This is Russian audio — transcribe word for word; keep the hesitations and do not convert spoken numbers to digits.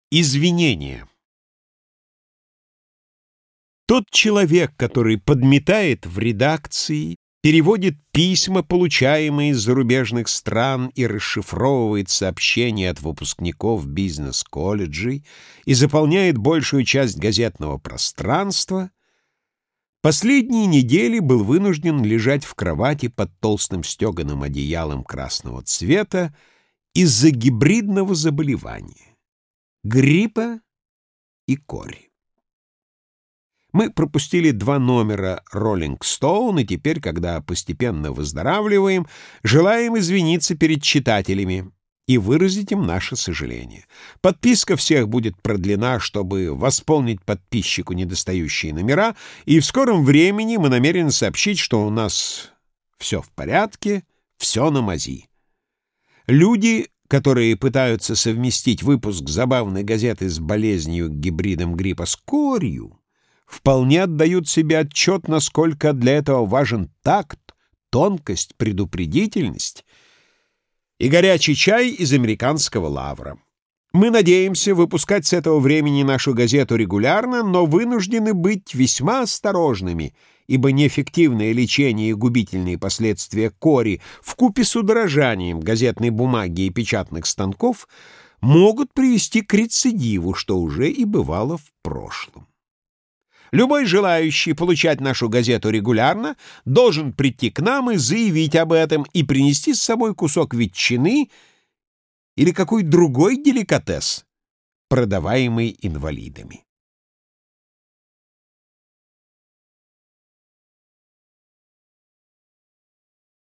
Извинения. Тот человек, который подметает в редакции, переводит письма, получаемые из зарубежных стран, и расшифровывает сообщения от выпускников бизнес-колледжей и заполняет большую часть газетного пространства, последние недели был вынужден лежать в кровати под толстым стеганым одеялом красного цвета из-за гибридного заболевания — гриппа и кори. Мы пропустили два номера «Роллинг Стоун», и теперь, когда постепенно выздоравливаем, желаем извиниться перед читателями и выразить им наше сожаление. Подписка всех будет продлена, чтобы восполнить подписчику недостающие номера, и в скором времени мы намерены сообщить, что у нас все в порядке, все на мази. Люди, которые пытаются совместить выпуск забавной газеты с болезнью гибридом гриппа с корью, вполне отдают себе отчет, насколько для этого важен такт, тонкость, предупредительность и горячий чай из американского лавра. Мы надеемся выпускать с этого времени нашу газету регулярно, но вынуждены быть весьма осторожными, ибо неэффективное лечение и губительные последствия кори вкупе с удорожанием газетной бумаги и печатных станков могут привести к рецидиву, что уже и бывало в прошлом. Любой желающий получать нашу газету регулярно должен прийти к нам и заявить об этом, и принести с собой кусок ветчины или какой другой деликатес, продаваемый инвалидами.